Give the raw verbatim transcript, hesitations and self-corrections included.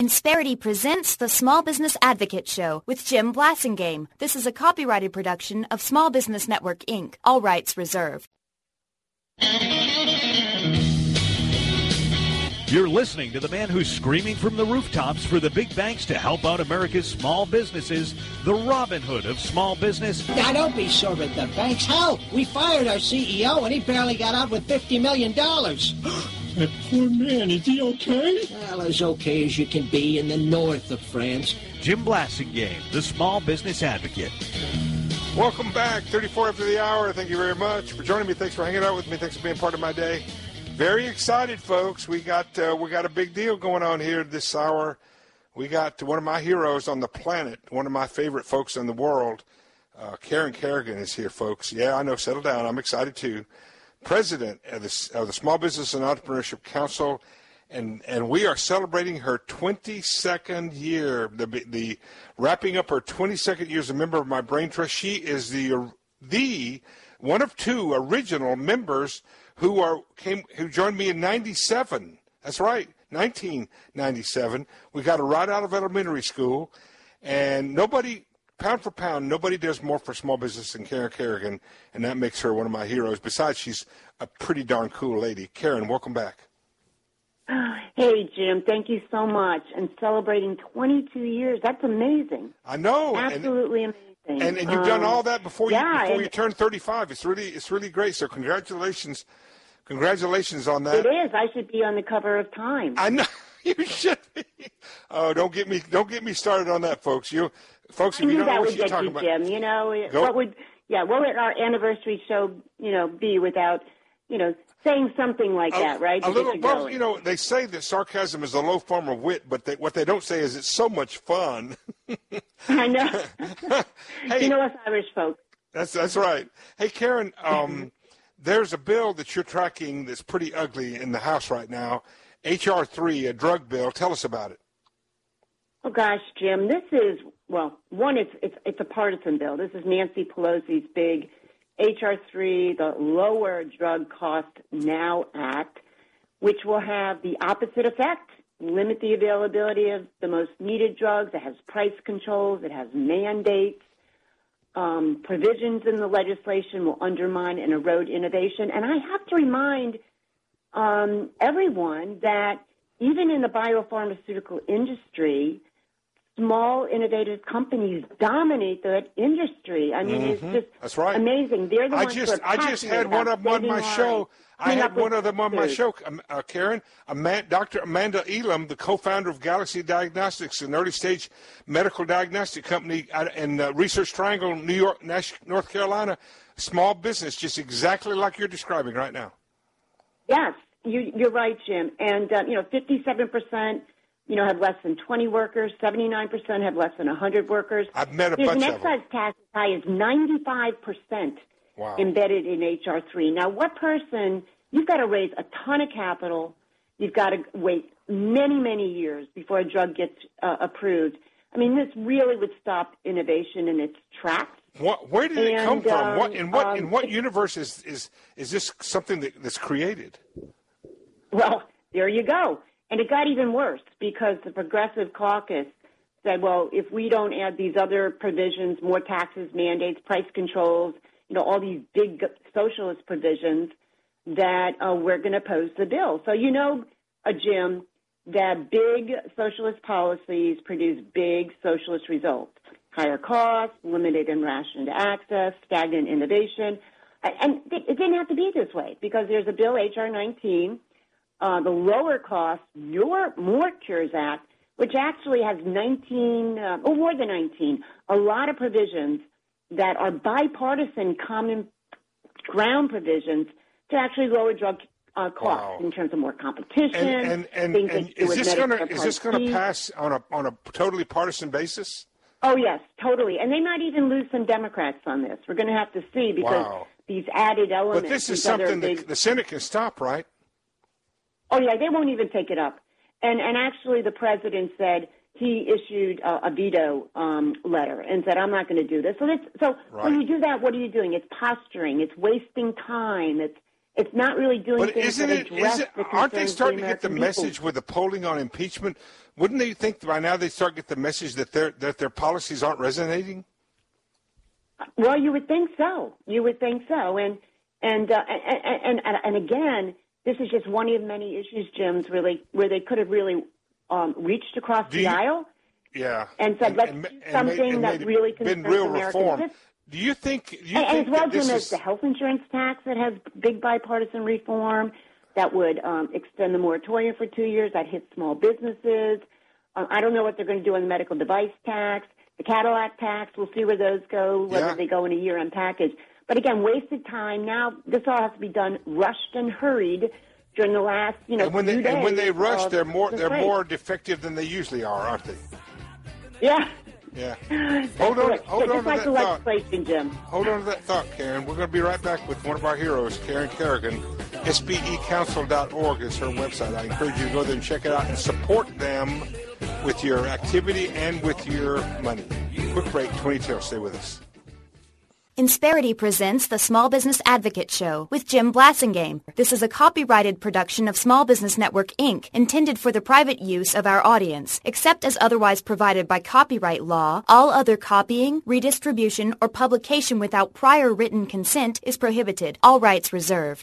Insperity presents the Small Business Advocate Show with Jim Blasingame. This is a copyrighted production of Small Business Network, Incorporated. All rights reserved. You're listening to the man who's screaming from the rooftops for the big banks to help out America's small businesses, the Robin Hood of small business. Now, don't be sore at the banks. Hell, we fired our C E O, and he barely got out with fifty million dollars. That poor man, is he okay? Well, as okay as you can be in the north of France. Jim Blasingame, the Small Business Advocate. Welcome back, thirty-four after the hour. Thank you very much for joining me. Thanks for hanging out with me. Thanks for being part of my day. Very excited, folks. We got uh, we got a big deal going on here this hour. We got one of my heroes on the planet, one of my favorite folks in the world. Uh, Karen Kerrigan is here, folks. Yeah, I know. Settle down. I'm excited, too. President of the, of the Small Business and Entrepreneurship Council, and and we are celebrating her twenty-second year, the the wrapping up her twenty-second year as a member of my Brain Trust. She is the the one of two original members who are came who joined me in ninety-seven. That's right, nineteen ninety-seven. We got her right out of elementary school, and nobody. Pound for pound, nobody does more for small business than Karen Kerrigan, and that makes her one of my heroes. Besides, she's a pretty darn cool lady. Karen, welcome back. Hey, Jim, thank you so much. And celebrating twenty-two years, that's amazing. I know. Absolutely and, amazing. And, and you've um, done all that before you yeah, before and, you turn thirty-five. It's really it's really great. So congratulations, congratulations on that. It is. I should be on the cover of Time. I know you should be. Oh, don't get me don't get me started on that, folks. You. Folks, if I knew you don't that know what would she's get talking you, about, Jim. You know, Go. what would yeah, what would our anniversary show, you know, be without, you know, saying something like a, that, right? A little, you, well, you know, they say that sarcasm is a low form of wit, but they, what they don't say is it's so much fun. I know. Hey, you know us Irish folks. That's that's right. Hey, Karen, um, there's a bill that you're tracking that's pretty ugly in the House right now, H R three, a drug bill. Tell us about it. Oh gosh, Jim, this is well, one, it's it's it's a partisan bill. This is Nancy Pelosi's big H R three, the Lower Drug Cost Now Act, which will have the opposite effect: limit the availability of the most needed drugs. It has price controls. It has mandates. Um, provisions in the legislation will undermine and erode innovation. And I have to remind um, everyone that even in the biopharmaceutical industry, small, innovative companies dominate that industry. I mean, mm-hmm. it's just That's right. amazing. They're the I ones just, who are I just had one of them on my show. I had one of them on my show, uh, Karen. Amanda, Doctor Amanda Elam, the co-founder of Galaxy Diagnostics, an early-stage medical diagnostic company in uh, Research Triangle, New York, North Carolina. Small business, just exactly like you're describing right now. Yes, you, you're right, Jim. And, uh, you know, fifty-seven percent you know, have less than twenty workers. seventy-nine percent have less than one hundred workers. I've met a There's bunch an of them. excise tax as high as ninety-five percent wow. embedded in H R three. Now, what person, you've got to raise a ton of capital. You've got to wait many, many years before a drug gets uh, approved. I mean, this really would stop innovation in its tracks. What, where did it and, come from? Um, what, in what um, in what universe is, is, is this something that, that's created? Well, there you go. And it got even worse because the Progressive Caucus said, well, if we don't add these other provisions, more taxes, mandates, price controls, you know, all these big socialist provisions, that uh, we're going to oppose the bill. So you know, uh, Jim, that big socialist policies produce big socialist results. Higher costs, limited and rationed access, stagnant innovation. And it didn't have to be this way because there's a bill, H R nineteen, Uh, the lower cost, your More Cures Act, which actually has nineteen, uh, or more than nineteen, a lot of provisions that are bipartisan common ground provisions to actually lower drug uh, costs wow. in terms of more competition. And, and, and, and is this going to is this going to pass on a on a totally partisan basis? Oh yes, totally. And they might even lose some Democrats on this. We're going to have to see because wow. these added elements. But this is something big, that the Senate can stop, right? Oh, yeah, they won't even take it up. And and actually the president said he issued a, a veto um, letter and said, I'm not going to do this. So, that's, so right. when you do that, what are you doing? It's posturing. It's wasting time. It's It's not really doing but things isn't that it, address is it, the aren't they concerns starting of to get the American people. message with the polling on impeachment? Wouldn't they think by now they start to get the message that their that their policies aren't resonating? Well, you would think so. You would think so. And and uh, and, and and again, this is just one of many issues, Jim's, really, where they could have really um, reached across Do the you, aisle yeah. and said, and, let's and, do and something made, and that made really been concerns real Americans. reform. This, Do you think? Do you and, think and as well, that this Jim, there's is the health insurance tax that has big bipartisan reform that would um, extend the moratorium for two years. That hits small businesses. Um, I don't know what they're going to do on the medical device tax, the Cadillac tax. We'll see where those go, whether Yeah. they go in a year-end package. But again, wasted time. Now this all has to be done rushed and hurried during the last, you know, and when few they days and when they rush, of they're more the they're break. more defective than they usually are, aren't they? Yeah. Yeah. That's Hold on, correct. hold yeah, on just to like that the thought. legislation, Jim. Hold on to that thought, Karen. We're going to be right back with one of our heroes, Karen Kerrigan. S B E council dot org is her website. I encourage you to go there and check it out and support them with your activity and with your money. Quick break, twenty-two. Stay with us. Insperity presents the Small Business Advocate Show with Jim Blasingame. This is a copyrighted production of Small Business Network, Incorporated, intended for the private use of our audience. Except as otherwise provided by copyright law, all other copying, redistribution, or publication without prior written consent is prohibited. All rights reserved.